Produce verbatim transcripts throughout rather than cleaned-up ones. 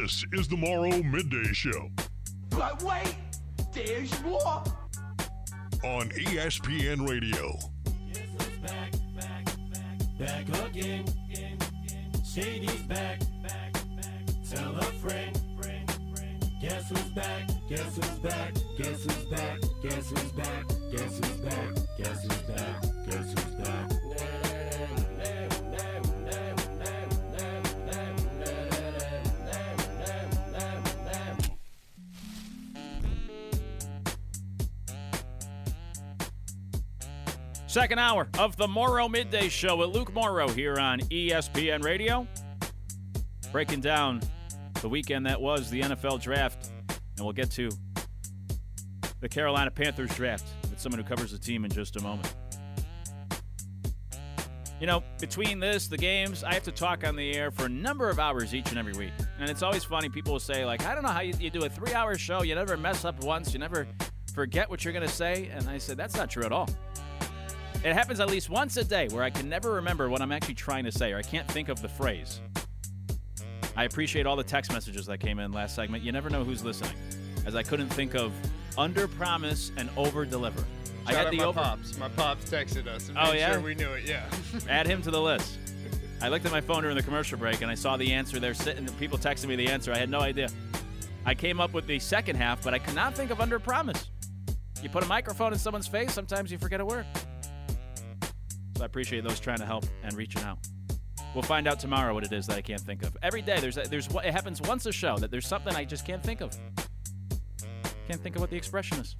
This is the Morrow Midday Show. But wait, there's more. On E S P N Radio. Guess who's back, back, back, back again. Shady's back, back, back. Tell a friend, friend, friend. Guess who's back, guess who's back, guess who's back, guess who's back, guess who's back, guess who's back, guess who's back. Second hour of the Morrow Midday Show with Luke Morrow here on E S P N Radio. Breaking down the weekend that was the N F L Draft. And we'll get to the Carolina Panthers draft with someone who covers the team in just a moment. You know, between this, the games, I have to talk on the air for a number of hours each and every week. And it's always funny. People will say, like, I don't know how you, you do a three-hour show. You never mess up once. You never forget what you're going to say. And I said, that's not true at all. It happens at least once a day where I can never remember what I'm actually trying to say, or I can't think of the phrase. I appreciate all the text messages that came in last segment. You never know who's listening, as I couldn't think of under-promise and over-deliver. I Shout had out the my over- pops. My pops texted us and Oh, made yeah? sure we knew it, yeah. Add him to the list. I looked at my phone during the commercial break, and I saw the answer there sitting, people texting me the answer. I had no idea. I came up with the second half, but I could not think of under-promise. You put a microphone in someone's face, sometimes you forget a word. So I appreciate those trying to help and reaching out. We'll find out tomorrow what it is that I can't think of. Every day, there's there's it happens once a show that there's something I just can't think of. Can't think of what the expression is.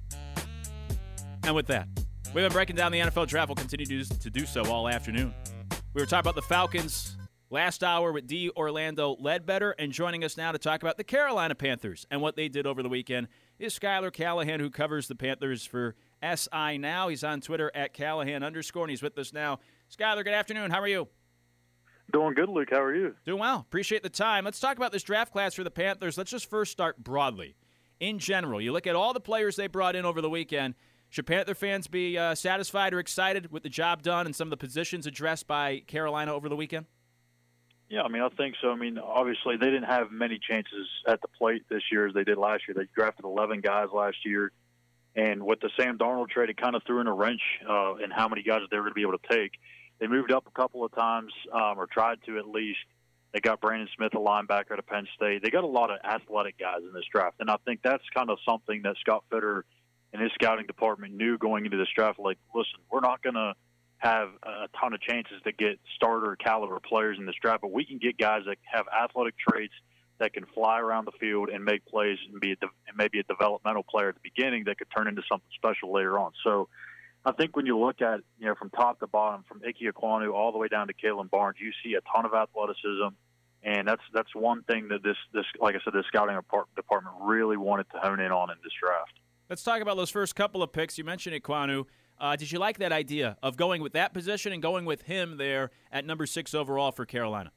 And with that, we've been breaking down the N F L draft. We'll continue to, to do so all afternoon. We were talking about the Falcons last hour with D. Orlando Ledbetter, and joining us now to talk about the Carolina Panthers and what they did over the weekend is Skylar Callahan, who covers the Panthers for S I Now. He's on Twitter at Callahan underscore, and he's with us now. Skylar, good afternoon. How are you? Doing good, Luke. How are you? Doing well. Appreciate the time. Let's talk about this draft class for the Panthers. Let's just first start broadly. In general, you look at all the players they brought in over the weekend. Should Panther fans be uh, satisfied or excited with the job done and some of the positions addressed by Carolina over the weekend? Yeah, I mean, I think so. I mean, obviously, they didn't have many chances at the plate this year as they did last year. They drafted eleven guys last year. And with the Sam Darnold trade, it kind of threw in a wrench uh, in how many guys they were going to be able to take. They moved up a couple of times, um, or tried to at least. They got Brandon Smith, a linebacker at Penn State. They got a lot of athletic guys in this draft. And I think that's kind of something that Scott Fitter and his scouting department knew going into this draft. Like, listen, we're not going to have a ton of chances to get starter caliber players in this draft, but we can get guys that have athletic traits that can fly around the field and make plays and be a de- and maybe a developmental player at the beginning that could turn into something special later on. So I think when you look at, you know, from top to bottom, from Ike Ekwonu all the way down to Kalen Barnes, you see a ton of athleticism, and that's that's one thing that this, this like I said, this scouting department really wanted to hone in on in this draft. Let's talk about those first couple of picks. You mentioned Ekwonu. Uh, did you like that idea of going with that position and going with him there at number six overall for Carolina?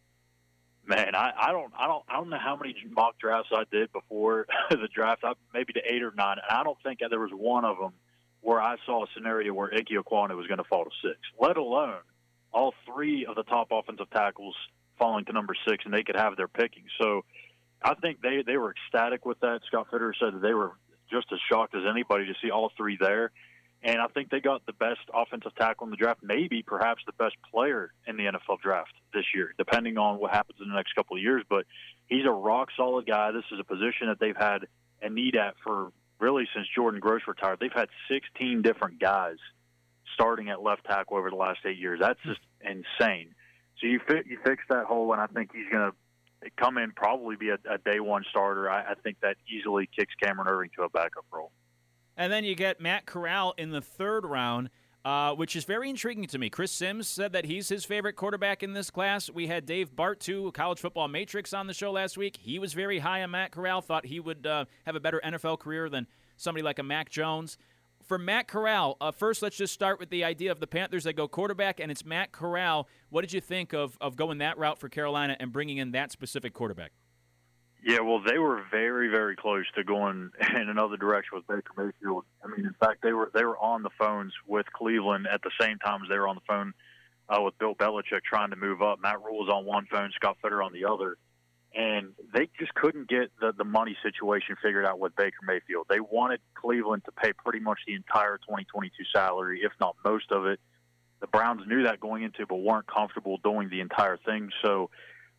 Man, I, I don't, I don't, I don't know how many mock drafts I did before the draft. I, maybe to eight or nine, and I don't think there was one of them where I saw a scenario where Ike Ekwonu was going to fall to six. Let alone all three of the top offensive tackles falling to number six, and they could have their picking. So, I think they they were ecstatic with that. Scott Fitter said that they were just as shocked as anybody to see all three there. And I think they got the best offensive tackle in the draft, maybe perhaps the best player in the N F L draft this year, depending on what happens in the next couple of years. But he's a rock-solid guy. This is a position that they've had a need at for really since Jordan Gross retired. They've had sixteen different guys starting at left tackle over the last eight years. That's just insane. So you fi- you fix that hole, and I think he's going to come in, probably be a, a day one starter. I, I think that easily kicks Cameron Irving to a backup role. And then you get Matt Corral in the third round, uh, which is very intriguing to me. Chris Sims said that he's his favorite quarterback in this class. We had Dave Bartu, College Football Matrix, on the show last week. He was very high on Matt Corral, thought he would uh, have a better N F L career than somebody like a Mac Jones. For Matt Corral, uh, first let's just start with the idea of the Panthers that go quarterback, and it's Matt Corral. What did you think of, of going that route for Carolina and bringing in that specific quarterback? Yeah, well, they were very, very close to going in another direction with Baker Mayfield. I mean, in fact, they were they were on the phones with Cleveland at the same time as they were on the phone uh, with Bill Belichick trying to move up. Matt Rule was on one phone, Scott Fitter on the other. And they just couldn't get the, the money situation figured out with Baker Mayfield. They wanted Cleveland to pay pretty much the entire twenty twenty-two salary, if not most of it. The Browns knew that going into it, but weren't comfortable doing the entire thing. So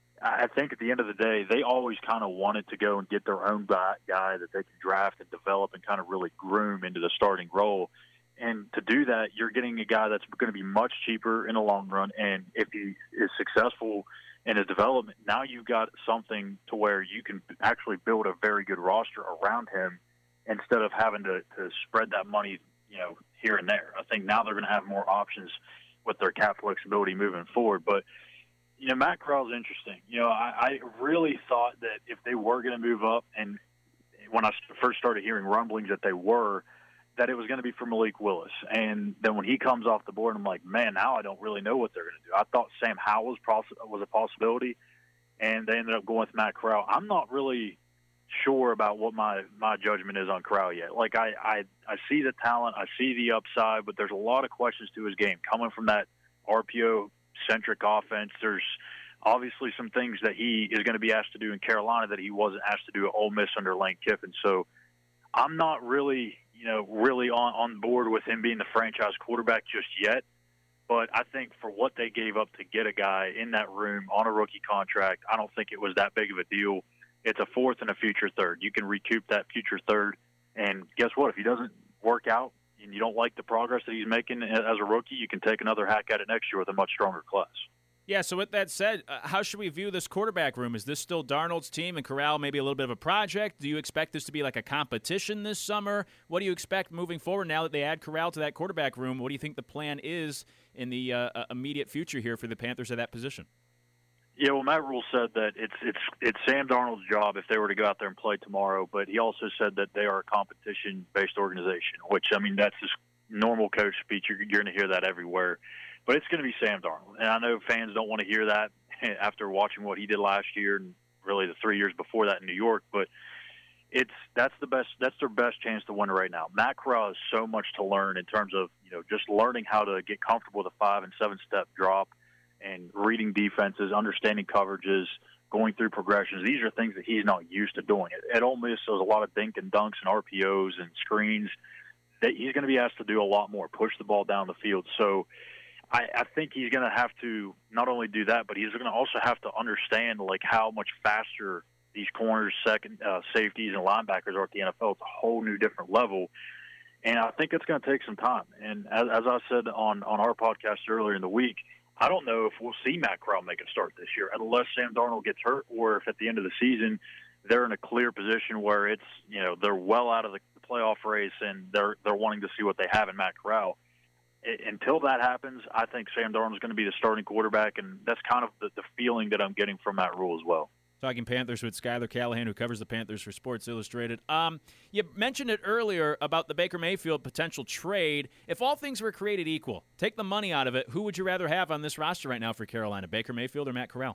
I think at the end of the day, they always kind of wanted to go and get their own guy, guy that they can draft and develop and kind of really groom into the starting role. And to do that, you're getting a guy that's going to be much cheaper in the long run. And if he is successful in his development, now you've got something to where you can actually build a very good roster around him instead of having to, to spread that money, you know, here and there. I think now they're going to have more options with their cap flexibility moving forward. But, you know, Matt Corral's interesting. You know, I, I really thought that if they were going to move up, and when I first started hearing rumblings that they were, that it was going to be for Malik Willis. And then when he comes off the board, I'm like, man, now I don't really know what they're going to do. I thought Sam Howell was, poss- was a possibility, and they ended up going with Matt Corral. I'm not really sure about what my, my judgment is on Corral yet. Like, I, I, I see the talent, I see the upside, but there's a lot of questions to his game. Coming from that R P O-centric offense, there's obviously some things that he is going to be asked to do in Carolina that he wasn't asked to do at Ole Miss under Lane Kiffin. So I'm not really, you know, really on, on board with him being the franchise quarterback just yet. But I think for what they gave up to get a guy in that room on a rookie contract, I don't think it was that big of a deal. It's a fourth and a future third. You can recoup that future third. And guess what? If he doesn't work out and you don't like the progress that he's making as a rookie, you can take another hack at it next year with a much stronger class. Yeah, so with that said, uh, how should we view this quarterback room? Is this still Darnold's team and Corral maybe a little bit of a project? Do you expect this to be like a competition this summer? What do you expect moving forward now that they add Corral to that quarterback room? What do you think the plan is in the uh, immediate future here for the Panthers at that position? Yeah, well, Matt Rule said that it's it's it's Sam Darnold's job if they were to go out there and play tomorrow, but he also said that they are a competition-based organization, which, I mean, that's just normal coach speech. You're, you're going to hear that everywhere. But it's going to be Sam Darnold. And I know fans don't want to hear that after watching what he did last year and really the three years before that in New York, but it's that's the best that's their best chance to win right now. Matt Corral has so much to learn in terms of, you know, just learning how to get comfortable with a five and seven step drop and reading defenses, understanding coverages, going through progressions. These are things that he's not used to doing. At Ole Miss, there's a lot of dink and dunks and R P Os and screens. That he's going to be asked to do a lot more, push the ball down the field. So I, I think he's going to have to not only do that, but he's going to also have to understand like how much faster these corners, second uh, safeties, and linebackers are at the N F L. It's a whole new different level. And I think it's going to take some time. And as, as I said on, on our podcast earlier in the week, I don't know if we'll see Matt Corral make a start this year unless Sam Darnold gets hurt, or if at the end of the season they're in a clear position where it's, you know, they're well out of the playoff race and they're they're wanting to see what they have in Matt Corral. I, until that happens, I think Sam Darnold is going to be the starting quarterback, and that's kind of the, the feeling that I'm getting from Matt Rule as well. Talking Panthers with Skylar Callahan, who covers the Panthers for Sports Illustrated. Um, you mentioned it earlier about the Baker Mayfield potential trade. If all things were created equal, take the money out of it, who would you rather have on this roster right now for Carolina, Baker Mayfield or Matt Corral?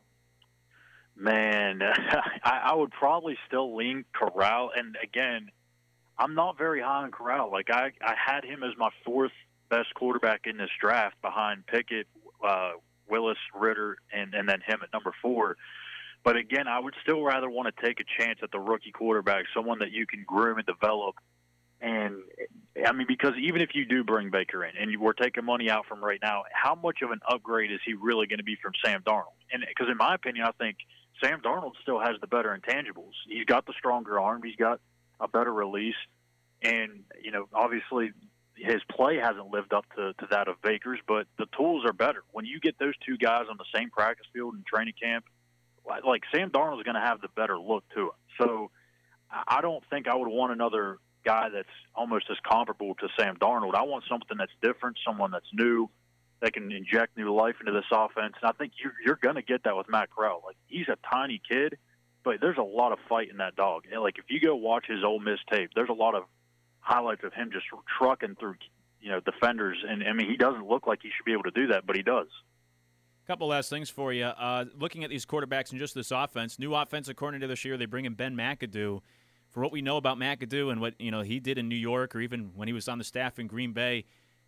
Man, I, I would probably still lean Corral. And, again, I'm not very high on Corral. Like, I, I had him as my fourth best quarterback in this draft behind Pickett, uh, Willis, Ritter, and, and then him at number four. But, again, I would still rather want to take a chance at the rookie quarterback, someone that you can groom and develop. And, I mean, because even if you do bring Baker in and you, we're taking money out from right now, how much of an upgrade is he really going to be from Sam Darnold? And because, in my opinion, I think Sam Darnold still has the better intangibles. He's got the stronger arm. He's got a better release. And, you know, obviously his play hasn't lived up to, to that of Baker's, but the tools are better. When you get those two guys on the same practice field in training camp, like Sam Darnold is going to have the better look to it. So I don't think I would want another guy that's almost as comparable to Sam Darnold. I want something that's different, someone that's new, that can inject new life into this offense. And I think you're, you're going to get that with Matt Corral. Like, he's a tiny kid, but there's a lot of fight in that dog. And, like, if you go watch his Ole Miss tape, there's a lot of highlights of him just trucking through, you know, defenders. And, I mean, he doesn't look like he should be able to do that, but he does. Couple last things for you. Uh, looking at these quarterbacks and just this offense, new offensive coordinator this year, they bring in Ben McAdoo. For what we know about McAdoo and what, you know, he did in New York, or even when he was on the staff in Green Bay,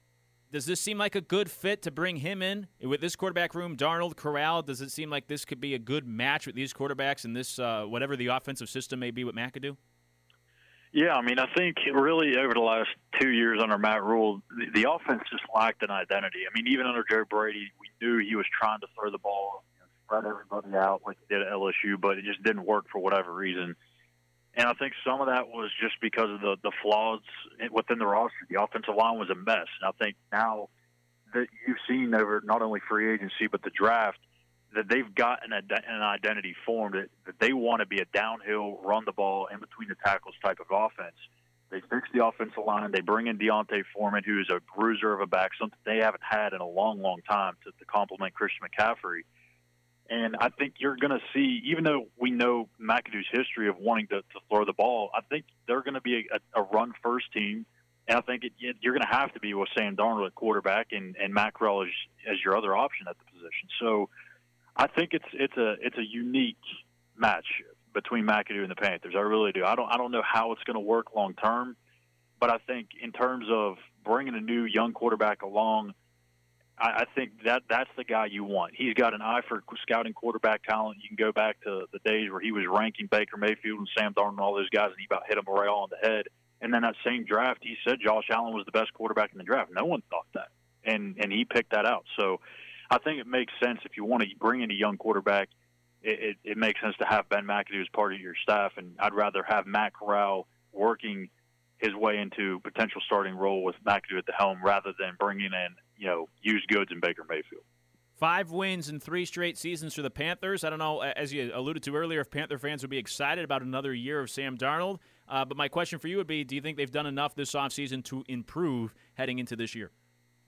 Does this seem like a good fit to bring him in with this quarterback room? Darnold, Corral. Does it seem like this could be a good match with these quarterbacks and this uh, whatever the offensive system may be with McAdoo? Yeah, I mean, I think really over the last two years under Matt Rule, the, the offense just lacked an identity. I mean, even under Joe Brady, we knew he was trying to throw the ball, you know, spread everybody out like he did at L S U, but it just didn't work for whatever reason. And I think some of that was just because of the, the flaws within the roster. The offensive line was a mess. And I think now that you've seen over not only free agency but the draft, that they've got an, an identity formed that, that they want to be a downhill, run the ball, in between the tackles type of offense. They fix the offensive line. They bring in Deontay Foreman, who is a bruiser of a back, something they haven't had in a long, long time to, to complement Christian McCaffrey. And I think you're going to see, even though we know McAdoo's history of wanting to, to throw the ball, I think they're going to be a, a run-first team. And I think it, you're going to have to be with Sam Darnold at quarterback and, and Matt Corral as, as your other option at the position. So I think it's it's a it's a unique match between McAdoo and the Panthers. I really do. I don't I don't know how it's going to work long term, but I think in terms of bringing a new young quarterback along, I, I think that that's the guy you want. He's got an eye for scouting quarterback talent. You can go back to the days where he was ranking Baker Mayfield and Sam Darnold and all those guys, and he about hit them right on the head. And then that same draft, he said Josh Allen was the best quarterback in the draft. No one thought that, and and he picked that out. So I think it makes sense if you want to bring in a young quarterback. It, it, it makes sense to have Ben McAdoo as part of your staff, and I'd rather have Matt Corral working his way into potential starting role with McAdoo at the helm rather than bringing in, you know, used goods in Baker Mayfield. Five wins in three straight seasons for the Panthers. I don't know, as you alluded to earlier, if Panther fans would be excited about another year of Sam Darnold. Uh, but my question for you would be, do you think they've done enough this offseason to improve heading into this year?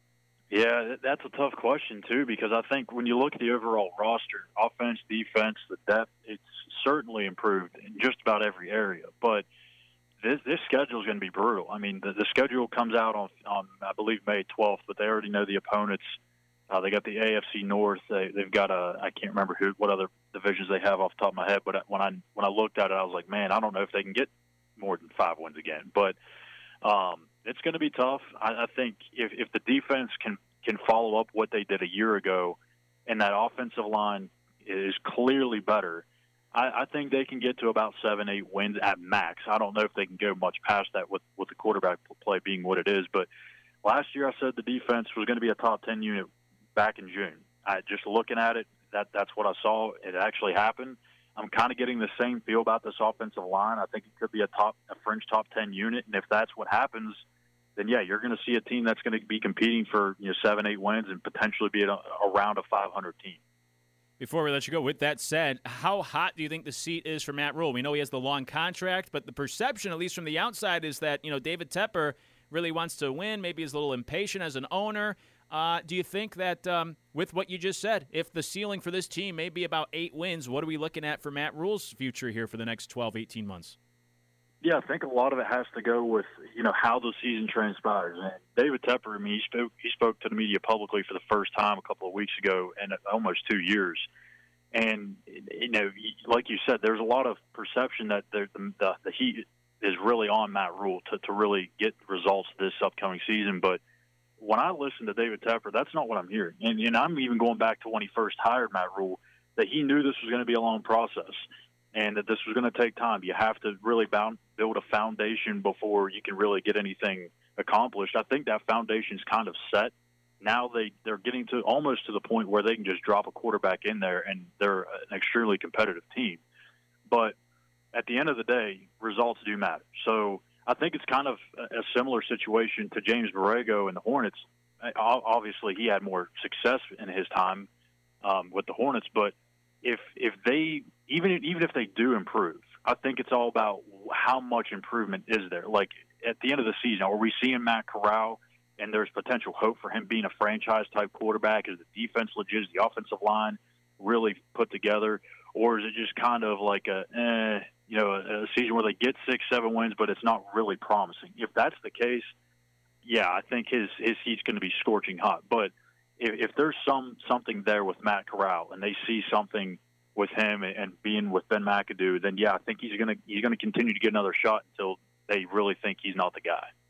Yeah, that's a tough question, too, because I think when you look at the overall roster, offense, defense, the depth, it's certainly improved in just about every area. But this this schedule is going to be brutal. I mean, the, the schedule comes out on, on, I believe, May twelfth, but they already know the opponents. Uh, they got the A F C North. They, they've got a I can't remember who what other divisions they have off the top of my head, but when I when I looked at it, I was like, man, I don't know if they can get more than five wins again. But um, it's going to be tough. I, I think if, if the defense can, can follow up what they did a year ago and that offensive line is clearly better, I, I think they can get to about seven, eight wins at max. I don't know if they can go much past that with, with the quarterback play being what it is. But last year I said the defense was going to be a top ten unit back in June. I, just looking at it, that that's what I saw. It actually happened. I'm kind of getting the same feel about this offensive line. I think it could be a top, a fringe top ten unit, and if that's what happens, then yeah, you're going to see a team that's going to be competing for, you know, seven, eight wins and potentially be a, around a five hundred team. Before we let you go, with that said, how hot do you think the seat is for Matt Rule? We know he has the long contract, but the perception, at least from the outside, is that, you know, David Tepper really wants to win. Maybe he's a little impatient as an owner. Uh, do you think that um, with what you just said, if the ceiling for this team may be about eight wins, what are we looking at for Matt Rule's future here for the next twelve, eighteen months? Yeah, I think a lot of it has to go with, you know, how the season transpires. And David Tepper, I mean, he spoke, he spoke to the media publicly for the first time a couple of weeks ago in almost two years. And, you know, like you said, there's a lot of perception that the, the, the heat is really on Matt Rule to, to really get results this upcoming season. But when I listen to David Tepper, that's not what I'm hearing. And, and I'm even going back to when he first hired Matt Rule, that he knew this was going to be a long process and that this was going to take time. You have to really bound, build a foundation before you can really get anything accomplished. I think that foundation's kind of set. Now they, they're getting to almost to the point where they can just drop a quarterback in there and they're an extremely competitive team. But at the end of the day, results do matter. So I think it's kind of a similar situation to James Borrego and the Hornets. Obviously, he had more success in his time um, with the Hornets, but if if they even even if they do improve, I think it's all about how much improvement is there. Like at the end of the season, are we seeing Matt Corral and there's potential hope for him being a franchise type quarterback? Is the defense legit? Is the offensive line really put together, or is it just kind of like a eh, you know, a, a season where they get six, seven wins, but it's not really promising? If that's the case, yeah, I think his his seat's going to be scorching hot. But if, if there's some something there with Matt Corral and they see something with him and, and being with Ben McAdoo, then yeah, I think he's going to he's going to continue to get another shot until they really think he's not the guy.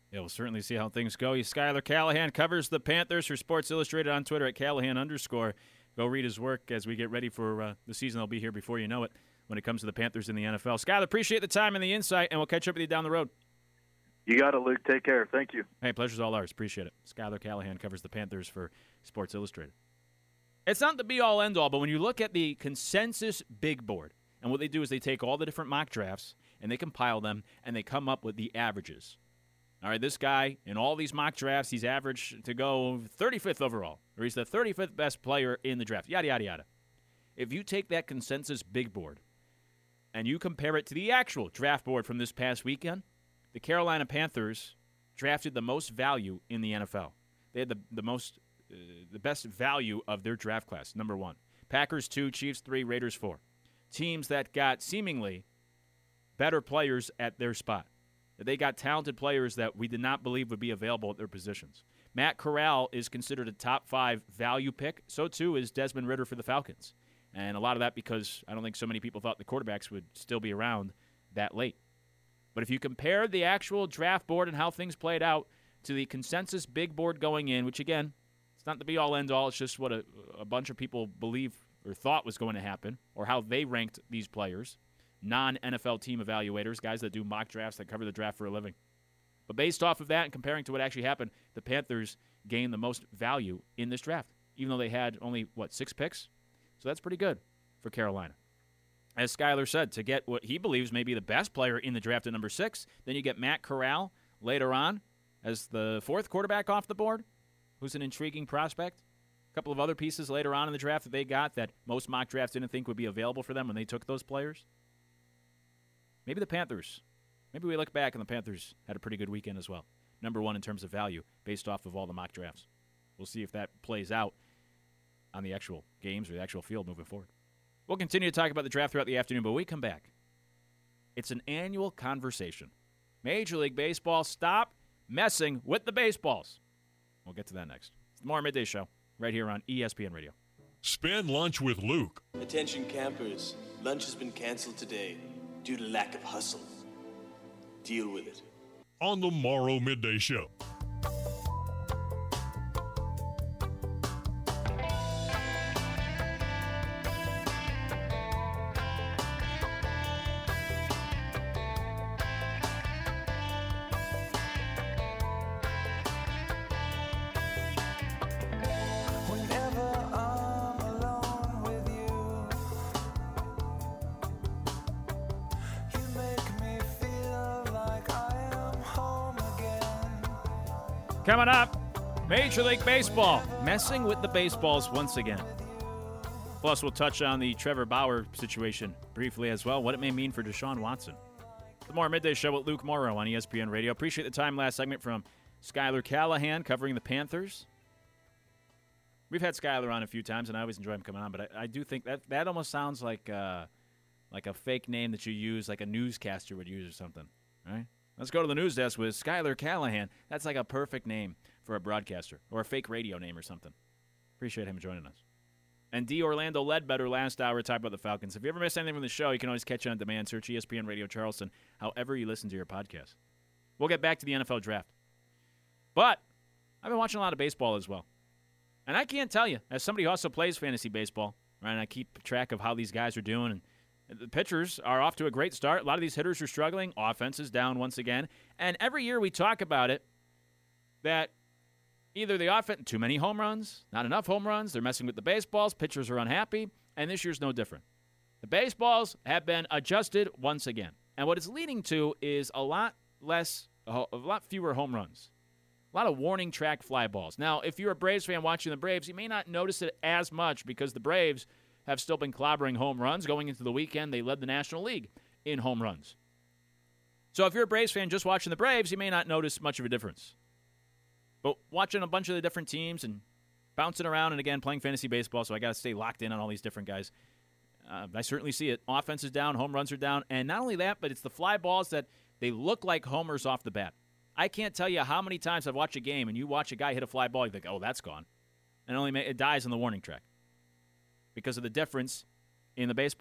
Yeah, we'll certainly see how things go. Skylar Callahan covers the Panthers for Sports Illustrated on Twitter at Callahan underscore. Go read his work as we get ready for uh, the season. They'll be here before you know it when it comes to the Panthers in the N F L. Skylar, appreciate the time and the insight, and we'll catch up with you down the road. You got it, Luke. Take care. Thank you. Hey, pleasure's all ours. Appreciate it. Skylar Callahan covers the Panthers for Sports Illustrated. It's not the be-all, end-all, but when you look at the consensus big board, and what they do is they take all the different mock drafts, and they compile them, and they come up with the averages. All right, this guy, in all these mock drafts, he's averaged to go thirty-fifth overall, or he's the thirty-fifth best player in the draft, yada, yada, yada. If you take that consensus big board and you compare it to the actual draft board from this past weekend, the Carolina Panthers drafted the most value in the N F L. They had the, the most, uh, the best value of their draft class, number one. Packers two, Chiefs three, Raiders four. Teams that got seemingly better players at their spot. They got talented players that we did not believe would be available at their positions. Matt Corral is considered a top five value pick. So, too, is Desmond Ridder for the Falcons. And a lot of that because I don't think so many people thought the quarterbacks would still be around that late. But if you compare the actual draft board and how things played out to the consensus big board going in, which, again, it's not the be-all, end-all. It's just what a, a bunch of people believe or thought was going to happen or how they ranked these players. Non-N F L team evaluators, guys that do mock drafts that cover the draft for a living. But based off of that and comparing to what actually happened, the Panthers gained the most value in this draft, even though they had only, what, six picks? So that's pretty good for Carolina. As Skylar said, to get what he believes may be the best player in the draft at number six, then you get Matt Corral later on as the fourth quarterback off the board, who's an intriguing prospect. A couple of other pieces later on in the draft that they got that most mock drafts didn't think would be available for them when they took those players. Maybe the Panthers. Maybe we look back and the Panthers had a pretty good weekend as well. Number one in terms of value based off of all the mock drafts. We'll see if that plays out on the actual games or the actual field moving forward. We'll continue to talk about the draft throughout the afternoon, but when we come back, it's an annual conversation. Major League Baseball, stop messing with the baseballs. We'll get to that next. It's the More Midday Show right here on E S P N Radio. Spend lunch with Luke. Attention campers, lunch has been canceled today due to lack of hustle. Deal with it. On the Morrow Midday Show. Coming up, Major League Baseball messing with the baseballs once again. Plus, we'll touch on the Trevor Bauer situation briefly as well, what it may mean for Deshaun Watson. The More Midday Show with Luke Morrow on E S P N Radio. Appreciate the time last segment from Skylar Callahan covering the Panthers. We've had Skylar on a few times, and I always enjoy him coming on, but I, I do think that that almost sounds like uh, like a fake name that you use, like a newscaster would use or something, right? Let's go to the news desk with Skylar Callahan. That's like a perfect name for a broadcaster or a fake radio name or something. Appreciate him joining us. And D. Orlando Ledbetter last hour talked about the Falcons. If you ever miss anything from the show, you can always catch it on demand. Search E S P N Radio Charleston, however you listen to your podcast. We'll get back to the N F L draft. But I've been watching a lot of baseball as well. And I can't tell you, as somebody who also plays fantasy baseball, right, and I keep track of how these guys are doing, and the pitchers are off to a great start. A lot of these hitters are struggling. Offense is down once again. And every year we talk about it, that either the offense, too many home runs, not enough home runs, they're messing with the baseballs, pitchers are unhappy, and this year's no different. The baseballs have been adjusted once again. And what it's leading to is a lot less, a lot fewer home runs. A lot of warning track fly balls. Now, if you're a Braves fan watching the Braves, you may not notice it as much because the Braves have still been clobbering home runs. Going into the weekend, they led the National League in home runs. So if you're a Braves fan just watching the Braves, you may not notice much of a difference. But watching a bunch of the different teams and bouncing around and, again, playing fantasy baseball, so I got to stay locked in on all these different guys, uh, I certainly see it. Offense is down, home runs are down, and not only that, but it's the fly balls that they look like homers off the bat. I can't tell you how many times I've watched a game and you watch a guy hit a fly ball, you think, oh, that's gone. And it only ma- it dies on the warning track because of the difference in the baseball.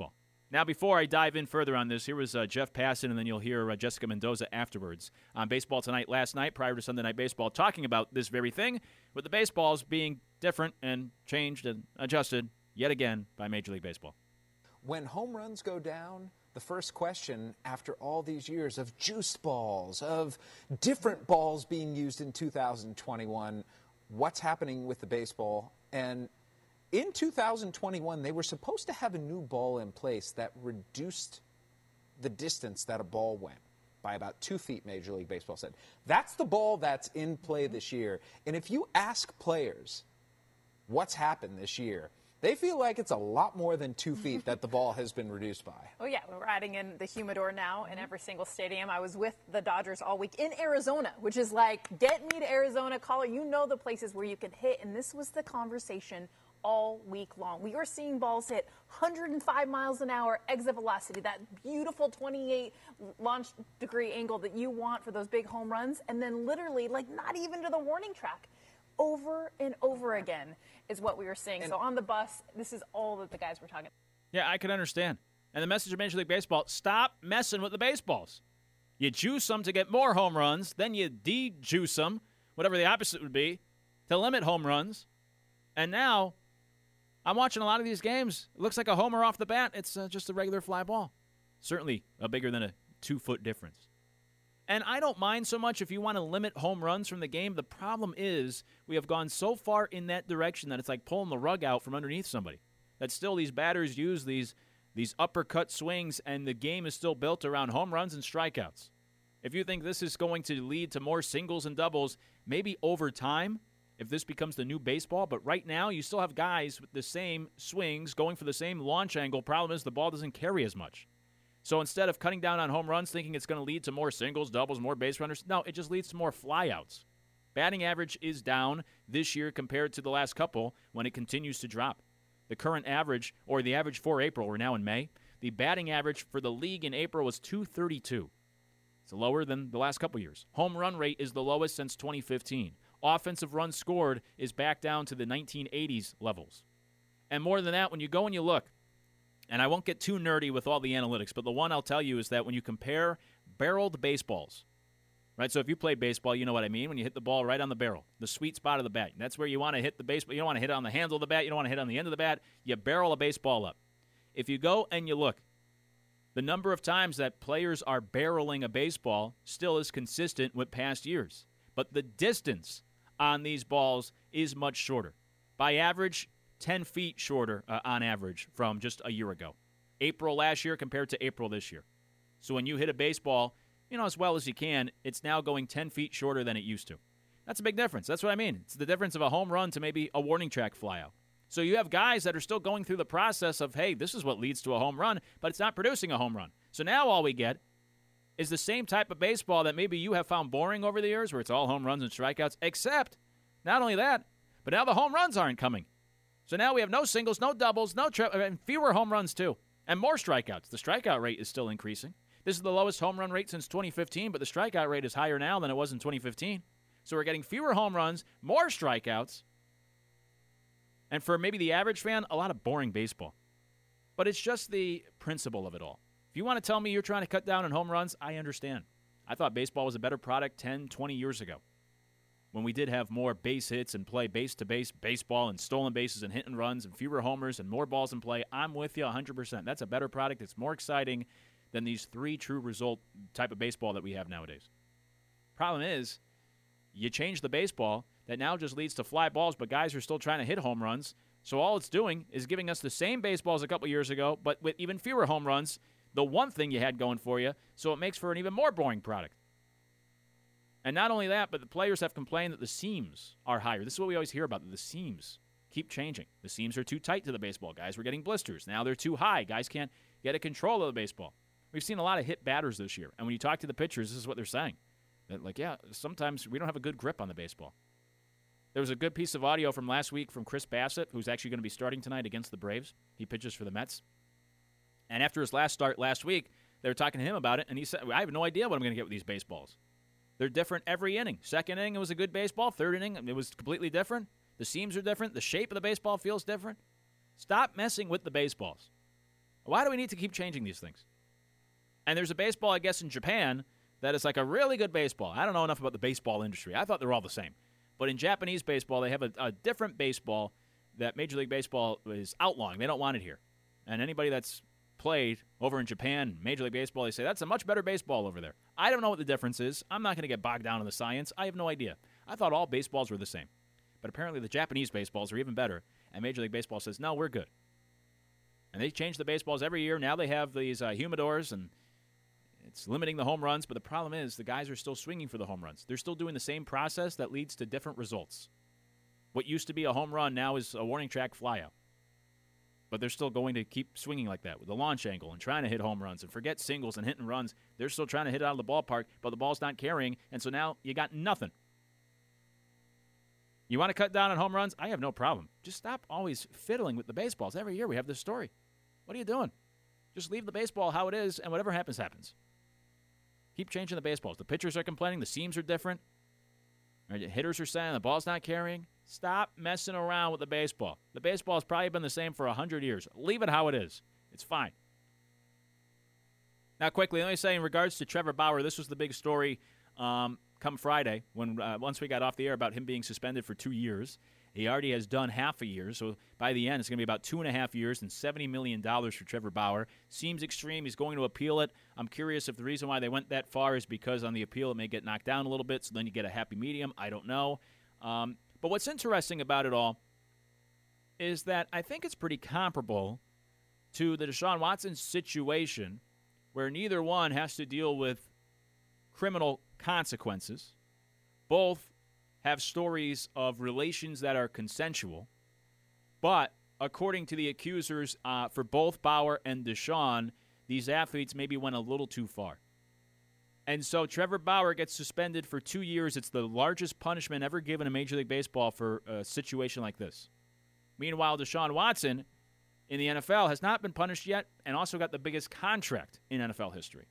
Now, before I dive in further on this, here was uh, Jeff Passan, and then you'll hear uh, Jessica Mendoza afterwards on Baseball Tonight last night, prior to Sunday Night Baseball, talking about this very thing, with the baseballs being different and changed and adjusted yet again by Major League Baseball. When home runs go down, the first question after all these years of juiced balls, of different balls being used in two thousand twenty-one, what's happening with the baseball? And in two thousand twenty-one, they were supposed to have a new ball in place that reduced the distance that a ball went by about two feet, Major League Baseball said. That's the ball that's in play this year. And if you ask players what's happened this year, they feel like it's a lot more than two feet that the ball has been reduced by. Oh, yeah. We're adding in the humidor now in every single stadium. I was with the Dodgers all week in Arizona, which is like, get me to Arizona, caller. You know the places where you can hit. And this was the conversation all week long. We were seeing balls hit one hundred five miles an hour exit velocity, that beautiful twenty-eight launch degree angle that you want for those big home runs. And then literally, like, not even to the warning track. Over and over again is what we were seeing. And so on the bus, this is all that the guys were talking about. Yeah, I can understand. And the message of Major League Baseball, stop messing with the baseballs. You juice them to get more home runs, then you de-juice them, whatever the opposite would be, to limit home runs. And now, I'm watching a lot of these games. It looks like a homer off the bat. It's uh, just a regular fly ball. Certainly a bigger than a two-foot difference. And I don't mind so much if you want to limit home runs from the game. The problem is we have gone so far in that direction that it's like pulling the rug out from underneath somebody. That still these batters use these these uppercut swings, and the game is still built around home runs and strikeouts. If you think this is going to lead to more singles and doubles, maybe over time, if this becomes the new baseball, but right now you still have guys with the same swings going for the same launch angle. Problem is the ball doesn't carry as much. So instead of cutting down on home runs, thinking it's going to lead to more singles, doubles, more base runners, no, it just leads to more flyouts. Batting average is down this year compared to the last couple when it continues to drop. The current average, or the average for April, we're now in May, the batting average for the league in April was two thirty-two. It's lower than the last couple years. Home run rate is the lowest since twenty fifteen. Offensive runs scored is back down to the nineteen eighties levels. And more than that, when you go and you look, and I won't get too nerdy with all the analytics, but the one I'll tell you is that when you compare barreled baseballs, right? So if you play baseball, you know what I mean. When you hit the ball right on the barrel, the sweet spot of the bat. That's where you want to hit the baseball. You don't want to hit it on the handle of the bat. You don't want to hit it on the end of the bat. You barrel a baseball up. If you go and you look, the number of times that players are barreling a baseball still is consistent with past years. But the distance on these balls is much shorter. By average, ten feet shorter uh, on average from just a year ago. April last year compared to April this year. So when you hit a baseball, you know, as well as you can, it's now going ten feet shorter than it used to. That's a big difference. That's what I mean. It's the difference of a home run to maybe a warning track flyout. So you have guys that are still going through the process of, hey, this is what leads to a home run, but it's not producing a home run. So now all we get is the same type of baseball that maybe you have found boring over the years, where it's all home runs and strikeouts, except not only that, but now the home runs aren't coming. So now we have no singles, no doubles, no tri- and fewer home runs too, and more strikeouts. The strikeout rate is still increasing. This is the lowest home run rate since twenty fifteen, but the strikeout rate is higher now than it was in twenty fifteen. So we're getting fewer home runs, more strikeouts, and for maybe the average fan, a lot of boring baseball. But it's just the principle of it all. If you want to tell me you're trying to cut down on home runs, I understand. I thought baseball was a better product ten, twenty years ago, when we did have more base hits and play base-to-base baseball and stolen bases and hit and runs and fewer homers and more balls in play. I'm with you one hundred percent. That's a better product. It's more exciting than these three true result type of baseball that we have nowadays. Problem is, you change the baseball, that now just leads to fly balls, but guys are still trying to hit home runs. So all it's doing is giving us the same baseballs a couple years ago, but with even fewer home runs, the one thing you had going for you, so it makes for an even more boring product. And not only that, but the players have complained that the seams are higher. This is what we always hear about, that the seams keep changing. The seams are too tight to the baseball. Guys were getting blisters. Now they're too high. Guys can't get a control of the baseball. We've seen a lot of hit batters this year. And when you talk to the pitchers, this is what they're saying. That, like, yeah, sometimes we don't have a good grip on the baseball. There was a good piece of audio from last week from Chris Bassett, who's actually going to be starting tonight against the Braves. He pitches for the Mets. And after his last start last week, they were talking to him about it, and he said, I have no idea what I'm going to get with these baseballs. They're different every inning. Second inning, it was a good baseball. Third inning, it was completely different. The seams are different. The shape of the baseball feels different. Stop messing with the baseballs. Why do we need to keep changing these things? And there's a baseball, I guess, in Japan that is like a really good baseball. I don't know enough about the baseball industry. I thought they were all the same. But in Japanese baseball, they have a, a different baseball that Major League Baseball is outlawing. They don't want it here. And anybody that's played over in Japan, Major League Baseball, they say, that's a much better baseball over there. I don't know what the difference is. I'm not going to get bogged down in the science. I have no idea. I thought all baseballs were the same. But apparently the Japanese baseballs are even better. And Major League Baseball says, no, we're good. And they change the baseballs every year. Now they have these uh, humidors, and it's limiting the home runs. But the problem is the guys are still swinging for the home runs. They're still doing the same process that leads to different results. What used to be a home run now is a warning track flyout. But they're still going to keep swinging like that with the launch angle and trying to hit home runs and forget singles and hitting runs. They're still trying to hit it out of the ballpark, but the ball's not carrying, and so now you got nothing. You want to cut down on home runs? I have no problem. Just stop always fiddling with the baseballs. Every year we have this story. What are you doing? Just leave the baseball how it is, and whatever happens, happens. Keep changing the baseballs. The pitchers are complaining. The seams are different. Right? The hitters are saying the ball's not carrying. Stop messing around with the baseball. The baseball has probably been the same for one hundred years. Leave it how it is. It's fine. Now, quickly, let me say in regards to Trevor Bauer, this was the big story um, come Friday, when uh, once we got off the air about him being suspended for two years. He already has done half a year, so by the end it's going to be about two and a half years and seventy million dollars for Trevor Bauer. Seems extreme. He's going to appeal it. I'm curious if the reason why they went that far is because on the appeal it may get knocked down a little bit, so then you get a happy medium. I don't know. Um, but what's interesting about it all is that I think it's pretty comparable to the Deshaun Watson situation, where neither one has to deal with criminal consequences. Both have stories of relations that are consensual. But according to the accusers, uh, for both Bauer and Deshaun, these athletes maybe went a little too far. And so Trevor Bauer gets suspended for two years. It's the largest punishment ever given in Major League Baseball for a situation like this. Meanwhile, Deshaun Watson in the N F L has not been punished yet and also got the biggest contract in N F L history.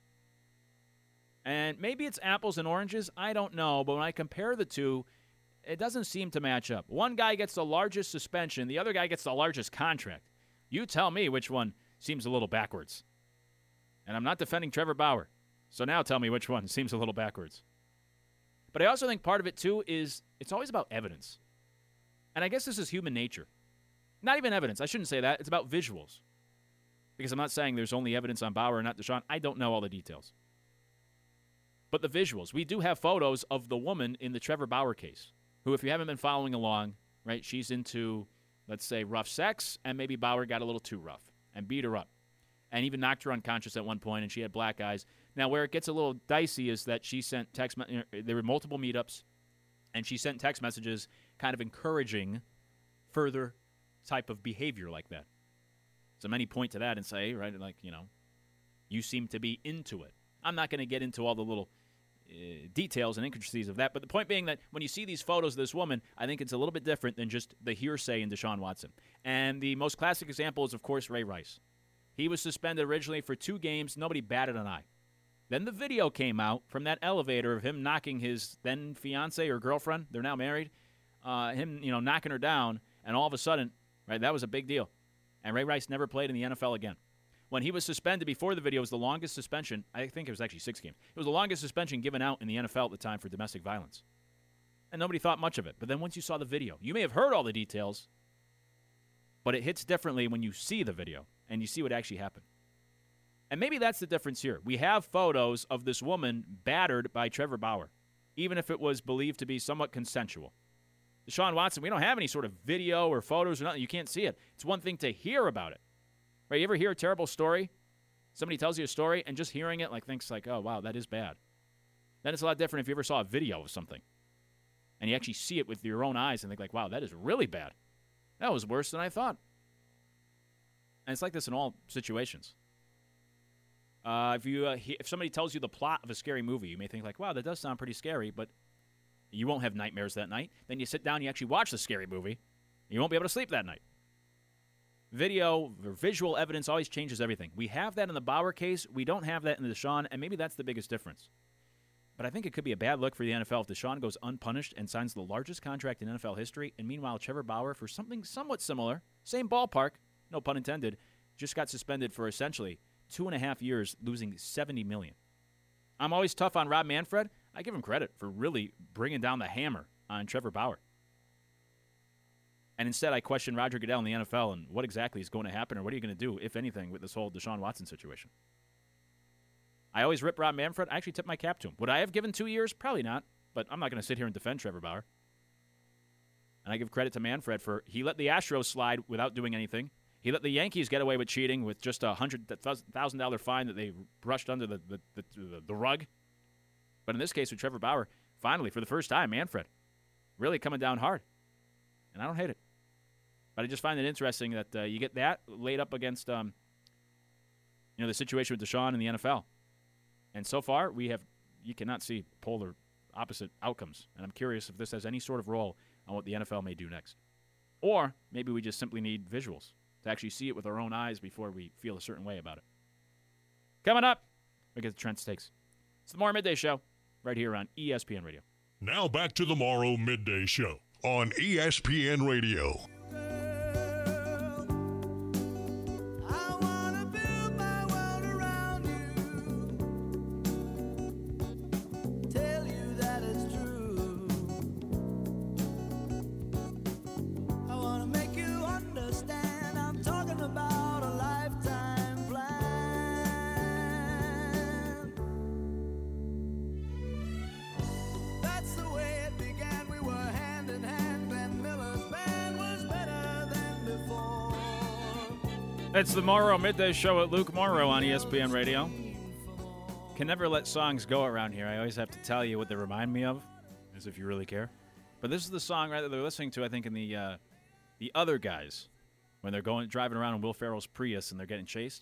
And maybe it's apples and oranges. I don't know. But when I compare the two, it doesn't seem to match up. One guy gets the largest suspension. The other guy gets the largest contract. You tell me which one seems a little backwards. And I'm not defending Trevor Bauer. So now tell me which one seems a little backwards. But I also think part of it, too, is it's always about evidence. And I guess this is human nature. Not even evidence. I shouldn't say that. It's about visuals. Because I'm not saying there's only evidence on Bauer and not Deshaun. I don't know all the details. But the visuals. We do have photos of the woman in the Trevor Bauer case, who, if you haven't been following along, right, she's into, let's say, rough sex, and maybe Bauer got a little too rough and beat her up and even knocked her unconscious at one point, and she had black eyes. Now, where it gets a little dicey is that she sent text me- there were multiple meetups, and she sent text messages kind of encouraging further type of behavior like that. So many point to that and say, right, like, you know, you seem to be into it. I'm not going to get into all the little uh, details and intricacies of that, but the point being that when you see these photos of this woman, I think it's a little bit different than just the hearsay in Deshaun Watson. And the most classic example is, of course, Ray Rice. He was suspended originally for two games. Nobody batted an eye. Then the video came out from that elevator of him knocking his then fiance or girlfriend, they're now married, uh, him, you know, knocking her down, and all of a sudden, right, that was a big deal. And Ray Rice never played in the N F L again. When he was suspended before the video, it was the longest suspension. I think it was actually six games. It was the longest suspension given out in the N F L at the time for domestic violence. And nobody thought much of it. But then once you saw the video, you may have heard all the details, but it hits differently when you see the video and you see what actually happened. And maybe that's the difference here. We have photos of this woman battered by Trevor Bauer, even if it was believed to be somewhat consensual. Deshaun Watson, we don't have any sort of video or photos or nothing. You can't see it. It's one thing to hear about it. Right? You ever hear a terrible story? Somebody tells you a story, and just hearing it, like, thinks like, oh, wow, that is bad. Then it's a lot different if you ever saw a video of something, and you actually see it with your own eyes and think like, wow, that is really bad. That was worse than I thought. And it's like this in all situations. Uh, if you uh, he, if somebody tells you the plot of a scary movie, you may think like, wow, that does sound pretty scary, but you won't have nightmares that night. Then you sit down, you actually watch the scary movie, you won't be able to sleep that night. Video or visual evidence always changes everything. We have that in the Bauer case. We don't have that in the Deshaun, and maybe that's the biggest difference. But I think it could be a bad look for the N F L if Deshaun goes unpunished and signs the largest contract in N F L history, and meanwhile Trevor Bauer, for something somewhat similar, same ballpark, no pun intended, just got suspended for essentially two and a half years, losing seventy million dollars. I'm always tough on Rob Manfred. I give him credit for really bringing down the hammer on Trevor Bauer. And instead, I question Roger Goodell in the N F L and what exactly is going to happen or what are you going to do, if anything, with this whole Deshaun Watson situation. I always rip Rob Manfred. I actually tip my cap to him. Would I have given two years? Probably not, but I'm not going to sit here and defend Trevor Bauer. And I give credit to Manfred for he let the Astros slide without doing anything. He let the Yankees get away with cheating with just a one hundred thousand dollars fine that they brushed under the, the, the, the rug. But in this case with Trevor Bauer, finally, for the first time, Manfred really coming down hard. And I don't hate it. But I just find it interesting that uh, you get that laid up against um, you know, the situation with Deshaun in the N F L. And so far, we have you cannot see polar opposite outcomes. And I'm curious if this has any sort of role on what the N F L may do next. Or maybe we just simply need visuals to actually see it with our own eyes before we feel a certain way about it. Coming up, we get the Trent Stakes. It's the Morrow Midday Show right here on E S P N Radio. Now back to the Morrow Midday Show on E S P N Radio. It's the Morrow Midday Show at Luke Morrow on E S P N Radio. Can never let songs go around here. I always have to tell you what they remind me of, as if you really care. But this is the song right that they're listening to, I think, in the uh, the Other Guys, when they're going driving around in Will Ferrell's Prius and they're getting chased.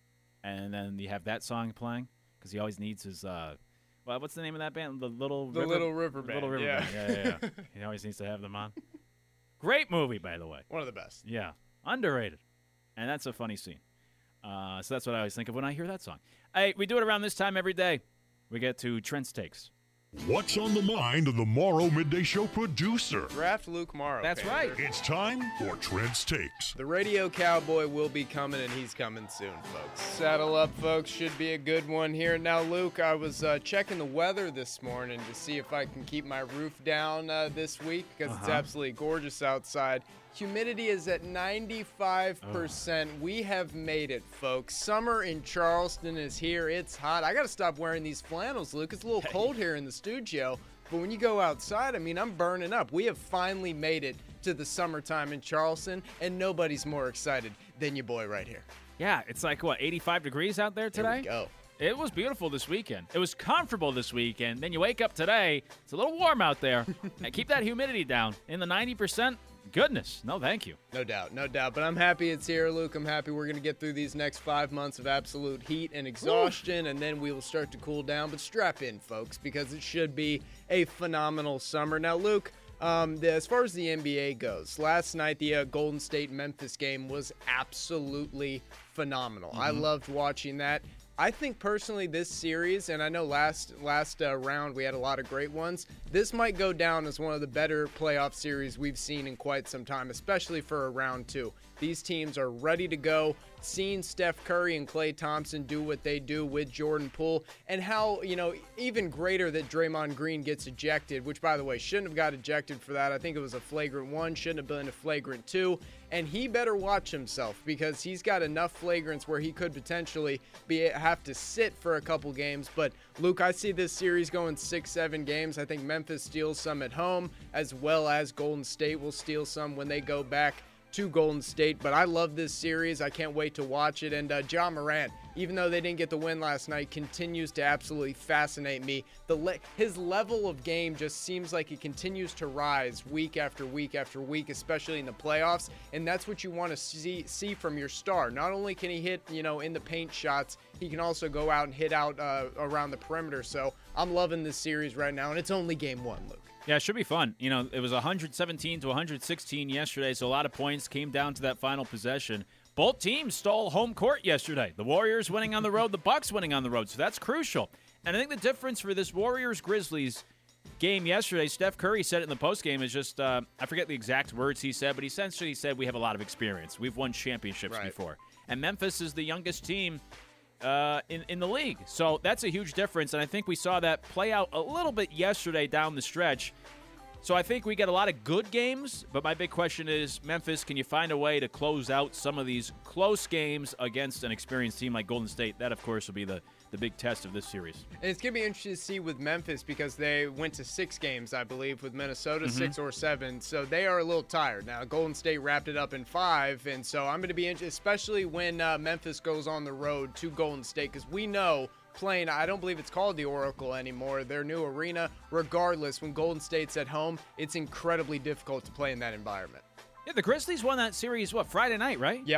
And then you have that song playing, because he always needs his, uh, well, what's the name of that band? The Little The River? Little River Band. Little River yeah. Band, yeah, yeah, yeah. He always needs to have them on. Great movie, by the way. One of the best. Yeah, underrated. And that's a funny scene. Uh, so that's what I always think of when I hear that song. Hey, we do it around this time every day. We get to Trent's Takes. What's on the mind of the Morrow Midday Show producer? Draft Luke Morrow. That's Pander. right. It's time for Trent's Takes. The Radio Cowboy will be coming, and he's coming soon, folks. Saddle up, folks. Should be a good one here. Now, Luke, I was uh, checking the weather this morning to see if I can keep my roof down uh, this week, because Uh-huh. it's absolutely gorgeous outside. Humidity is at ninety-five percent. Oh. We have made it, folks. Summer in Charleston is here. It's hot. I got to stop wearing these flannels, Luke. It's a little cold here in the studio. But when you go outside, I mean, I'm burning up. We have finally made it to the summertime in Charleston, and nobody's more excited than your boy right here. Yeah, it's like, what, eighty-five degrees out there today? There we go. It was beautiful this weekend. It was comfortable this weekend. Then you wake up today, it's a little warm out there. And keep that humidity down in the ninety percent. Goodness. No, thank you. No doubt, no doubt. But I'm happy it's here, Luke. I'm happy we're going to get through these next five months of absolute heat and exhaustion, Woo. and then we will start to cool down. But strap in, folks, because it should be a phenomenal summer. Now, Luke, um, the, as far as the N B A goes, last night the uh, Golden State-Memphis game was absolutely phenomenal. Mm-hmm. I loved watching that. I think personally this series, and I know last last uh, round we had a lot of great ones, this might go down as one of the better playoff series we've seen in quite some time, especially for a round two. These teams are ready to go. Seeing Steph Curry and Klay Thompson do what they do with Jordan Poole, and how, you know, even greater that Draymond Green gets ejected, which, by the way, shouldn't have got ejected for that. I think it was a flagrant one, shouldn't have been a flagrant two. And he better watch himself, because he's got enough flagrants where he could potentially be have to sit for a couple games. But, Luke, I see this series going six, seven games. I think Memphis steals some at home, as well as Golden State will steal some when they go back to Golden State. But I love this series. I can't wait to watch it. And uh, Ja Morant, even though they didn't get the win last night, continues to absolutely fascinate me. The le- his level of game just seems like it continues to rise week after week after week, especially in the playoffs. And that's what you want to see see from your star. Not only can he hit, you know, in the paint shots, he can also go out and hit out uh, around the perimeter. So I'm loving this series right now, and it's only game one, Luke. Yeah, it should be fun. You know, it was one seventeen to one sixteen yesterday, so a lot of points came down to that final possession. Both teams stole home court yesterday. The Warriors winning on the road, the Bucks winning on the road, so that's crucial. And I think the difference for this Warriors-Grizzlies game yesterday, Steph Curry said it in the postgame, is just, uh, I forget the exact words he said, but he essentially said we have a lot of experience. We've won championships right. before. and Memphis is the youngest team uh, in, in the league. So that's a huge difference, and I think we saw that play out a little bit yesterday down the stretch. So I think we get a lot of good games, but my big question is, Memphis, can you find a way to close out some of these close games against an experienced team like Golden State? That, of course, will be the, the big test of this series. And it's going to be interesting to see with Memphis because they went to six games, I believe, with Minnesota, mm-hmm. six or seven. So they are a little tired. Now, Golden State wrapped it up in five, and so I'm going to be interested, especially when uh, Memphis goes on the road to Golden State, because we know playing, I don't believe it's called the Oracle anymore, their new arena. Regardless, when Golden State's at home, it's incredibly difficult to play in that environment. Yeah, the Grizzlies won that series, what, Friday night, right? Yep.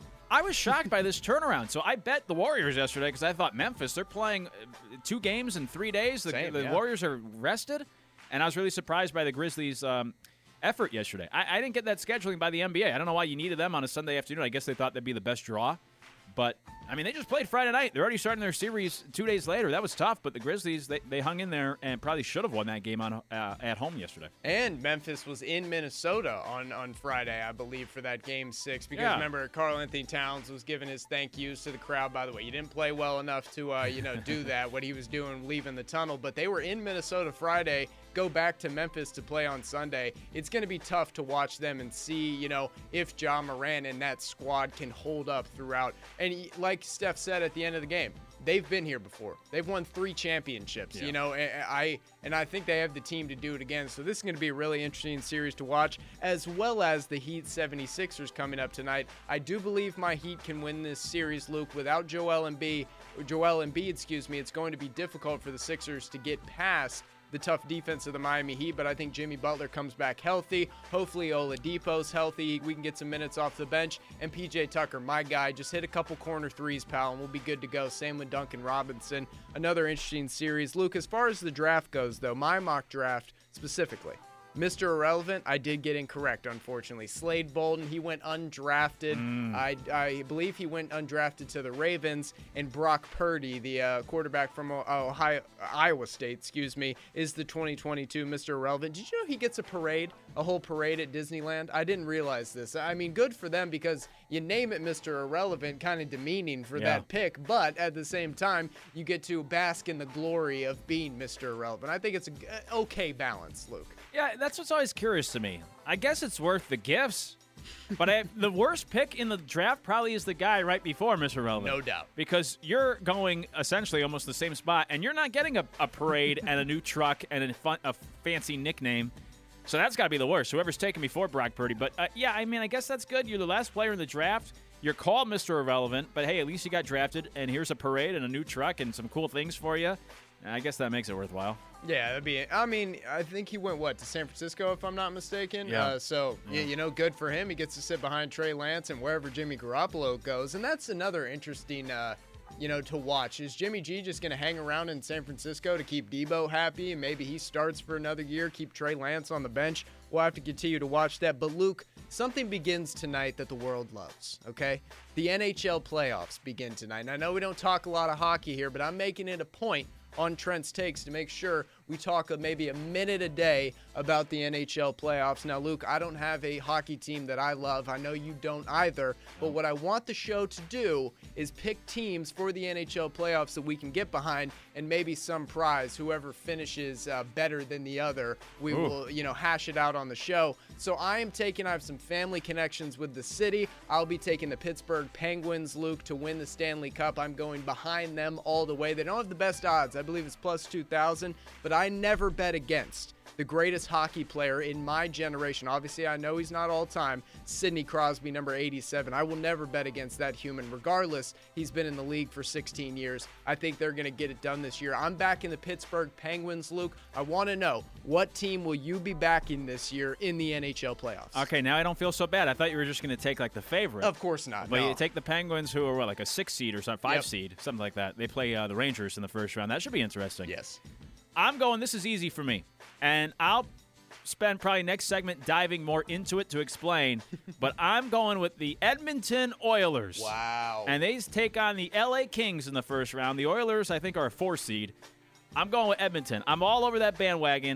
I was shocked by this turnaround. So I bet the Warriors yesterday because I thought Memphis, they're playing two games in three days. The, Same, the yeah. Warriors are rested. And I was really surprised by the Grizzlies' um, effort yesterday. I, I didn't get that scheduling by the N B A. I don't know why you needed them on a Sunday afternoon. I guess they thought that'd be the best draw. But, I mean, they just played Friday night. They're already starting their series two days later. That was tough, but the Grizzlies, they, they hung in there and probably should have won that game on uh, at home yesterday. And Memphis was in Minnesota on, on Friday, I believe, for that game six. Because, Yeah. remember, Karl Anthony Towns was giving his thank yous to the crowd. By the way, you didn't play well enough to, uh, you know, do that, what he was doing leaving the tunnel. But they were in Minnesota Friday, go back to Memphis to play on Sunday. It's going to be tough to watch them and see, you know, if Ja Morant and that squad can hold up throughout. And like Steph said at the end of the game, they've been here before. They've won three championships, Yeah. you know, and I and I think they have the team to do it again. So this is going to be a really interesting series to watch, as well as the Heat seventy-sixers coming up tonight. I do believe my Heat can win this series, Luke. Without Joel Embiid, Joel Embiid, excuse me, it's going to be difficult for the Sixers to get past the tough defense of the Miami Heat, but I think Jimmy Butler comes back healthy. Hopefully Oladipo's healthy. We can get some minutes off the bench. And P J Tucker, my guy, just hit a couple corner threes, pal, and we'll be good to go. Same with Duncan Robinson. Another interesting series. Luke, as far as the draft goes, though, my mock draft specifically, Mister Irrelevant, I did get incorrect, unfortunately. Slade Bolden, he went undrafted. Mm. I, I believe he went undrafted to the Ravens. And Brock Purdy, the uh, quarterback from Ohio, Iowa State, excuse me, is the twenty twenty-two Mister Irrelevant. Did you know he gets a parade, a whole parade at Disneyland? I didn't realize this. I mean, good for them because you name it Mister Irrelevant, kind of demeaning for Yeah. that pick. But at the same time, you get to bask in the glory of being Mister Irrelevant. I think it's an okay balance, Luke. Yeah, that's what's always curious to me. I guess it's worth the gifts, but I, the worst pick in the draft probably is the guy right before Mister Relevant. No doubt. Because you're going essentially almost the same spot, and you're not getting a, a parade and a new truck and a, fun, a fancy nickname. So that's got to be the worst, whoever's taken before Brock Purdy. But, uh, yeah, I mean, I guess that's good. You're the last player in the draft. You're called Mister Irrelevant, but, hey, at least you got drafted, and here's a parade and a new truck and some cool things for you. And I guess that makes it worthwhile. Yeah, that'd be. I mean, I think he went what to San Francisco, if I'm not mistaken. Yeah. Uh, so Yeah. you, you know, good for him. He gets to sit behind Trey Lance and wherever Jimmy Garoppolo goes, and that's another interesting, uh, you know, to watch. Is Jimmy G just going to hang around in San Francisco to keep Debo happy, and maybe he starts for another year, keep Trey Lance on the bench? We'll have to continue to watch that. But Luke, something begins tonight that the world loves. Okay, the N H L playoffs begin tonight. And I know we don't talk a lot of hockey here, but I'm making it a point on Trent's Takes to make sure we talk maybe a minute a day about the N H L playoffs. Now, Luke, I don't have a hockey team that I love. I know you don't either. But what I want the show to do is pick teams for the N H L playoffs that we can get behind and maybe some prize. Whoever finishes uh, better than the other, we Ooh. will, you know, hash it out on the show. So I am taking, I have some family connections with the city. I'll be taking the Pittsburgh Penguins, Luke, to win the Stanley Cup. I'm going behind them all the way. They don't have the best odds. I believe it's plus two thousand, but I never bet against the greatest hockey player in my generation. Obviously, I know he's not all time. Sidney Crosby, number eighty-seven. I will never bet against that human. Regardless, he's been in the league for sixteen years. I think they're going to get it done this year. I'm backing the Pittsburgh Penguins, Luke. I want to know, what team will you be backing this year in the N H L playoffs? Okay, now I don't feel so bad. I thought you were just going to take, like, the favorite. Of course not. But no. you take the Penguins, who are, what, like a six seed or something, five Yep. seed, something like that. They play uh, the Rangers in the first round. That should be interesting. Yes. I'm going, this is easy for me. And I'll spend probably next segment diving more into it to explain. But I'm going with the Edmonton Oilers. Wow. And they take on the L A Kings in the first round. The Oilers, I think, are a four seed. I'm going with Edmonton. I'm all over that bandwagon.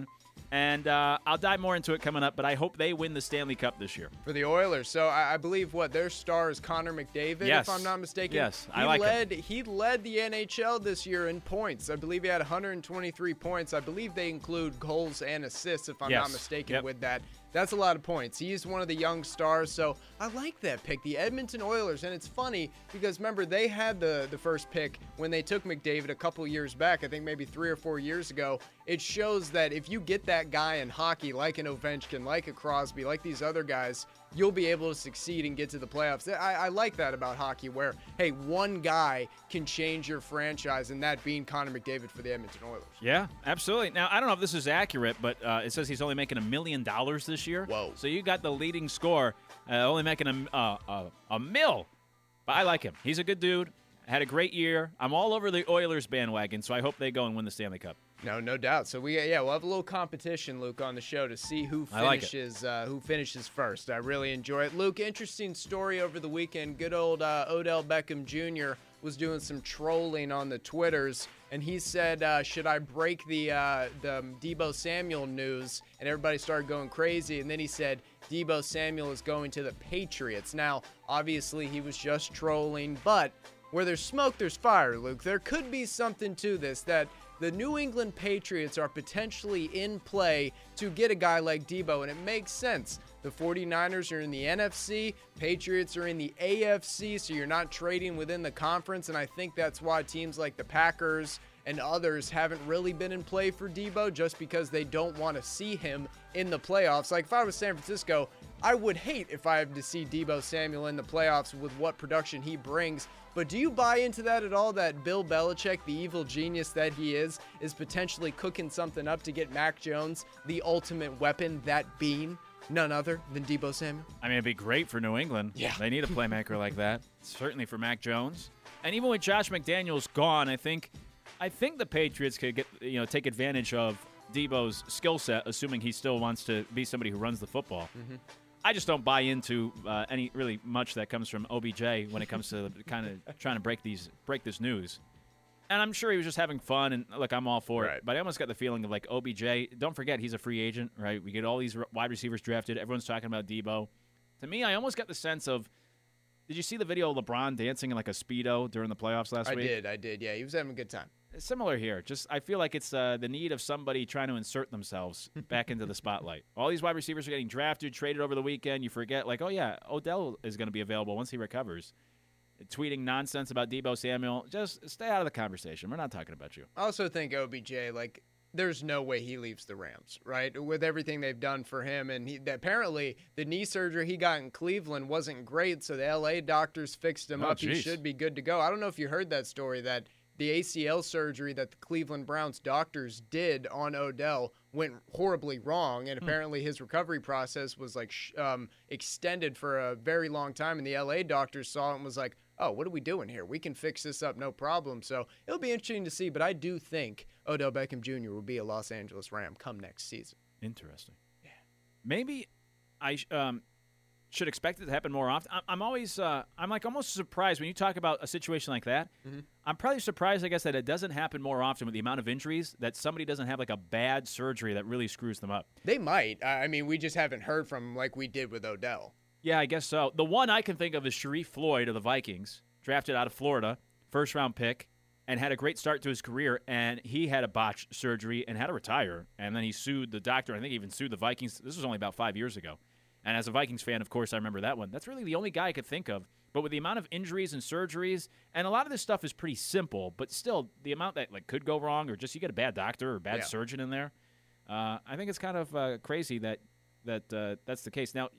And uh, I'll dive more into it coming up, but I hope they win the Stanley Cup this year. For the Oilers. So I, I believe, what, their star is Connor McDavid, yes. if I'm not mistaken? Yes, he I like led, him. He led the N H L this year in points. I believe he had one hundred twenty-three points. I believe they include goals and assists, if I'm yes. not mistaken, yep. with that. That's a lot of points. He's one of the young stars, so I like that pick, the Edmonton Oilers. And it's funny because, remember, they had the, the first pick when they took McDavid a couple years back, I think maybe three or four years ago. It shows that if you get that guy in hockey, like an Ovechkin, like a Crosby, like these other guys, you'll be able to succeed and get to the playoffs. I, I like that about hockey where, hey, one guy can change your franchise, and that being Connor McDavid for the Edmonton Oilers. Yeah, absolutely. Now, I don't know if this is accurate, but uh, it says he's only making a million dollars this year. Whoa. So you got the leading scorer uh, only making a, uh, a, a mil. But I like him. He's a good dude. Had a great year. I'm all over the Oilers bandwagon, so I hope they go and win the Stanley Cup. No, no doubt. So we, yeah, we'll have a little competition, Luke, on the show to see who I like it. finishes, uh, who finishes first. I really enjoy it. Luke, interesting story over the weekend. Good old uh, Odell Beckham Junior was doing some trolling on the Twitters, and he said, uh, "Should I break the uh, the Deebo Samuel news?" And everybody started going crazy. And then he said, "Deebo Samuel is going to the Patriots." Now, obviously, he was just trolling, but where there's smoke, there's fire, Luke. There could be something to this, that the New England Patriots are potentially in play to get a guy like Deebo, and it makes sense. The 49ers are in the N F C, Patriots are in the A F C, so you're not trading within the conference, and I think that's why teams like the Packers and others haven't really been in play for Deebo, just because they don't want to see him in the playoffs. Like, if I was San Francisco, I would hate if I had to see Deebo Samuel in the playoffs with what production he brings. But do you buy into that at all, that Bill Belichick, the evil genius that he is, is potentially cooking something up to get Mac Jones the ultimate weapon, that being none other than Deebo Samuel? I mean, it'd be great for New England. Yeah. They need a playmaker like that. Certainly for Mac Jones. And even with Josh McDaniels gone, I think I think the Patriots could get you know take advantage of Deebo's skill set, assuming he still wants to be somebody who runs the football. Mm-hmm. I just don't buy into uh, any really much that comes from O B J when it comes to kind of trying to break these break this news. And I'm sure he was just having fun, and look, I'm all for Right. it. But I almost got the feeling of like O B J. Don't forget, he's a free agent, right? We get all these wide receivers drafted. Everyone's talking about Deebo. To me, I almost got the sense of, did you see the video of LeBron dancing in like a Speedo during the playoffs last I week? did, I did. Yeah, he was having a good time. Similar here. Just I feel like it's uh, the need of somebody trying to insert themselves back into the spotlight. All these wide receivers are getting drafted, traded over the weekend. You forget, like, oh, yeah, Odell is going to be available once he recovers. Tweeting nonsense about Deebo Samuel. Just stay out of the conversation. We're not talking about you. I also think O B J, like, there's no way he leaves the Rams, right? With everything they've done for him. And he, apparently the knee surgery he got in Cleveland wasn't great, so the L A doctors fixed him Oh, up. geez. He should be good to go. I don't know if you heard that story, that the A C L surgery that the Cleveland Browns doctors did on Odell went horribly wrong, and apparently his recovery process was like sh- um, extended for a very long time, and the L A doctors saw it and was like, oh, what are we doing here? We can fix this up, no problem. So it'll be interesting to see, but I do think Odell Beckham Junior will be a Los Angeles Ram come next season. Interesting. Yeah. Maybe I sh- um, should expect it to happen more often. I'm, I'm always, uh, I'm like almost surprised when you talk about a situation like that. Mm-hmm. I'm probably surprised, I guess, that it doesn't happen more often with the amount of injuries, that somebody doesn't have like a bad surgery that really screws them up. They might. I mean, we just haven't heard from them like we did with Odell. Yeah, I guess so. The one I can think of is Sharif Floyd of the Vikings, drafted out of Florida, first-round pick, and had a great start to his career, and he had a botched surgery and had to retire, and then he sued the doctor. I think he even sued the Vikings. This was only about five years ago. And as a Vikings fan, of course, I remember that one. That's really the only guy I could think of. But with the amount of injuries and surgeries, and a lot of this stuff is pretty simple, but still, the amount that like could go wrong, or just you get a bad doctor or bad Yeah. surgeon in there, uh, I think it's kind of uh, crazy that that uh, that's the case. Now,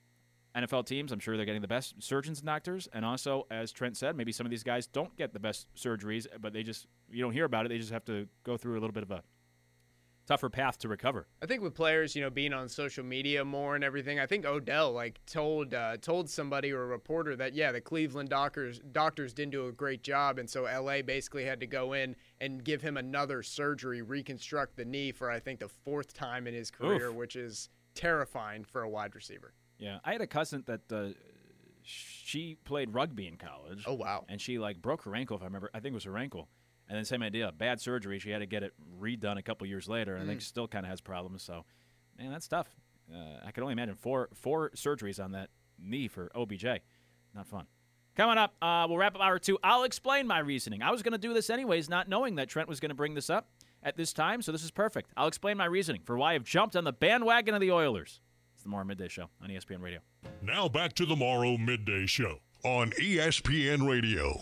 N F L teams, I'm sure they're getting the best surgeons and doctors, and also, as Trent said, maybe some of these guys don't get the best surgeries, but they just, you don't hear about it, they just have to go through a little bit of a tougher path to recover. I think with players, you know, being on social media more and everything, I think Odell like told uh, told somebody or a reporter that yeah, the Cleveland doctors doctors didn't do a great job, and so L A basically had to go in and give him another surgery, reconstruct the knee for I think the fourth time in his career, Oof. which is terrifying for a wide receiver. Yeah, I had a cousin that uh, she played rugby in college. Oh wow! And she like broke her ankle, if I remember. I think it was her ankle. And then same idea, bad surgery. She had to get it redone a couple years later, and Mm. I think she still kind of has problems. So, man, that's tough. Uh, I can only imagine four four surgeries on that knee for O B J. Not fun. Coming up, uh, we'll wrap up hour two. I'll explain my reasoning. I was going to do this anyways, not knowing that Trent was going to bring this up at this time, so this is perfect. I'll explain my reasoning for why I've jumped on the bandwagon of the Oilers. It's the Morrow Midday Show on E S P N Radio. Now back to the Morrow Midday Show on E S P N Radio.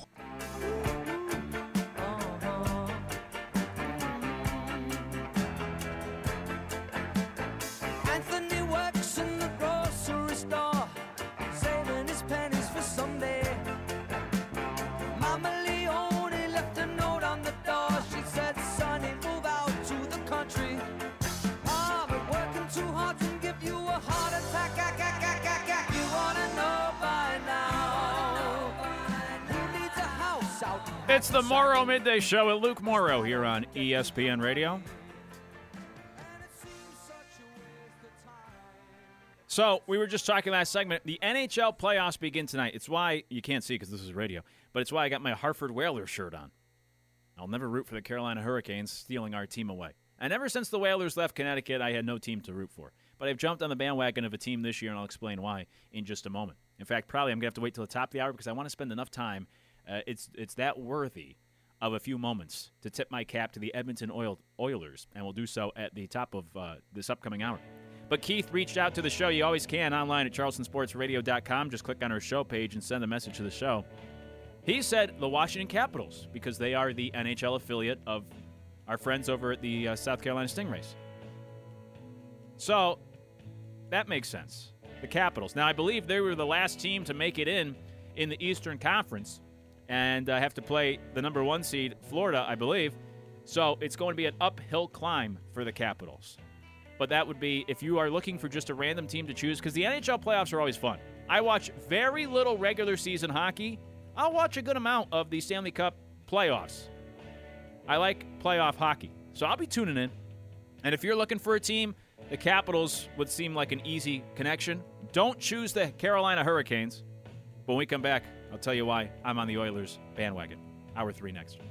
Anthony works in the grocery store, saving his pennies for someday. Mama Leone left a note on the door. She said, "Sonny, move out to the country. Ah, but working too hard can give you a heart attack. Ah, ah, ah, ah, ah. You wanna know by now who needs a house out?" It's the Morrow Midday Show with Luke Morrow here on E S P N Radio. So, we were just talking last segment. The N H L playoffs begin tonight. It's why, you can't see because this is radio, but it's why I got my Hartford Whalers shirt on. I'll never root for the Carolina Hurricanes stealing our team away. And ever since the Whalers left Connecticut, I had no team to root for. But I've jumped on the bandwagon of a team this year, and I'll explain why in just a moment. In fact, probably I'm going to have to wait till the top of the hour because I want to spend enough time. Uh, it's it's that worthy of a few moments to tip my cap to the Edmonton Oil- Oilers, and we'll do so at the top of uh, this upcoming hour. But Keith reached out to the show. You always can online at charleston sports radio dot com. Just click on our show page and send a message to the show. He said the Washington Capitals because they are the N H L affiliate of our friends over at the uh, South Carolina Stingrays. So that makes sense. The Capitals. Now, I believe they were the last team to make it in in the Eastern Conference and uh, have to play the number one seed, Florida, I believe. So it's going to be an uphill climb for the Capitals. But that would be if you are looking for just a random team to choose, because the N H L playoffs are always fun. I watch very little regular season hockey. I'll watch a good amount of the Stanley Cup playoffs. I like playoff hockey, so I'll be tuning in. And if you're looking for a team, the Capitals would seem like an easy connection. Don't choose the Carolina Hurricanes. When we come back, I'll tell you why I'm on the Oilers bandwagon. Hour three next.